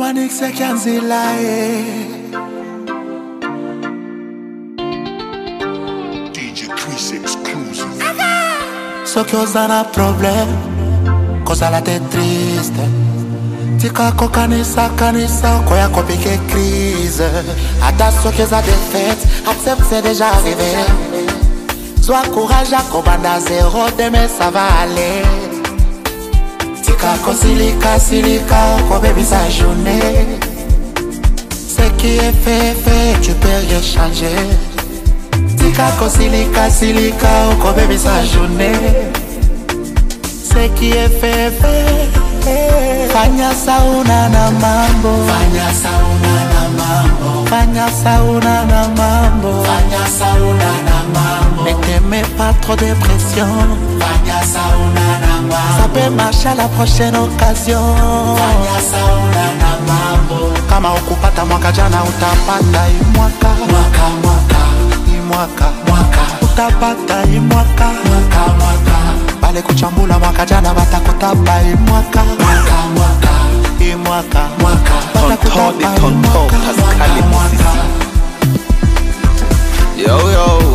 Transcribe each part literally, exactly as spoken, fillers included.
Manix Kanzila D J Chris exclusive. So que os dá problema, cosa la te triste. Tika ko kanisa kanisa, koya ko pique crise. Ata so que za défaite, accepte c'est déjà arrivé. Sois courage à banda zéro, demain ça va aller. Tika ko silika silika, ko baby sa journée. Ce qui est fait fait, tu peux rien changer. Tika ko silika silika, ko baby sa journée. Ce qui est fait fait. Fanya sauna na mambo, Fanya sauna na mambo, fanya sauna na mambo, Fanya sauna na mambo, ne te mets pas trop de pression. Fanya sauna na mambo, Ça peut marcher à la prochaine occasion. Fanya sauna na mambo, Kama ukupata mwaka jana utapata hii mwaka, mwaka mwaka, hii mwaka, mwaka, utapata hii mwaka, mwaka mwaka, bale kuchambula mwaka jana batakutapa hii mwaka, mwaka mwaka, hii mwaka, mwaka, batakutapa hii Tonto, mwaka, Pascal mwaka. Yo, yo.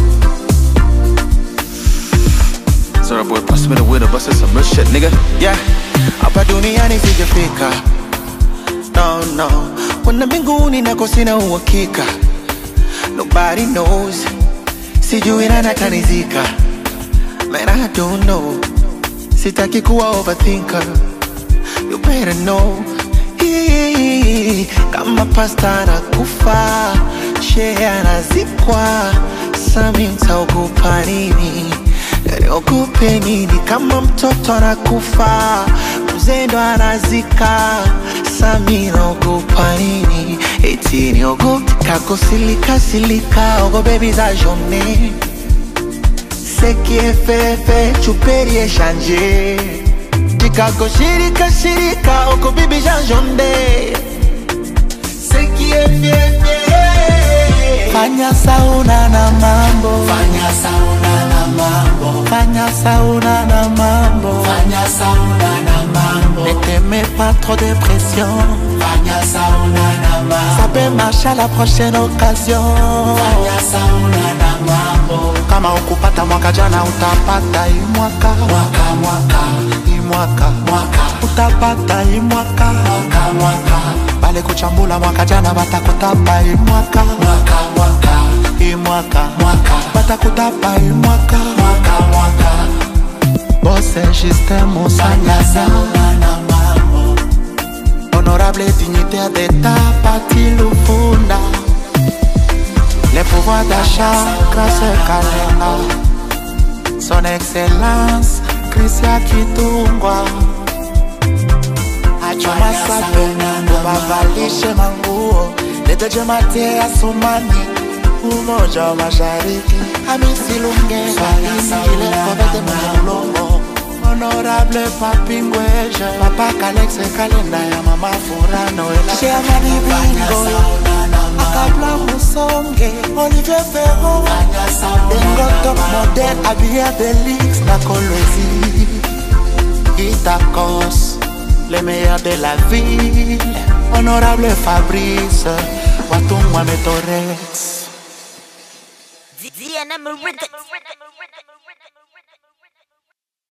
Sorry, boy, pass me the winner, bustin' some real shit, nigga. Yeah. Hapa duniani sijafika. No, no. Kuna mbinguni nako sina uhakika. Nobody knows. Sijui nani atanizika. Man, I don't know. Sitaki kuwa overthinker. You better know. Hii, kama pasta na kufa, shehe anazikwa, sami mtaogopa nini? Niogope nini? Kama mtoto anakufa, mzee ndo anazika, sami naogopa nini? Eti niogope kako silika silika, ogo baby za journée. Ce qui est fait fait, tu peux rien changer. Chicago shirika shirika, oko bibi janjonde. Ce qui est fait fait. fanya sauna na mambo, Fanya sauna na mambo, fanya sauna na mambo, Fanya sauna na mambo, ne te mets pas trop de pression. Fanya sauna na Ça mambo, peut marcher à la prochaine occasion. Fanya sauna na mambo, Kama ukupata mwaka jana utapata hii mwaka, mwaka mwaka, hii mwaka, mwaka, utapata hii mwaka, mwaka mwaka, bale kuchambula mwaka jana batakutapa hii mwaka, mwaka mwaka, hii mwaka, mwaka, batakutapa hii mwaka. mwaka mwaka, Bosse Justin Fanya Moussanyasa, sauna na mambo, honorable dignitaire d'État Pati Lufunda, les pouvoirs d'achat grâce Kalenga, son excellence Christian Kitungwa, Achoma Sape, Bavalishe Manguo, Lete Jemate Asumani, Umoja wa Mashariki, Hamisi Lunge, Ile Kovete Mwanulongo, Honorable Papi Ngweje, Papa Kalexe Kalenda ya Mama Furano, Sheamani Bingo, sauna na mambo, Akabla Musonge, Olivier Ferro, Fanya sauna Dengo na Top Model, Abia Delix, na Kolwezi, Itakos, les meilleurs de la ville, Honorable Fabrice, Watungwa Metorex. D N M Rhythms.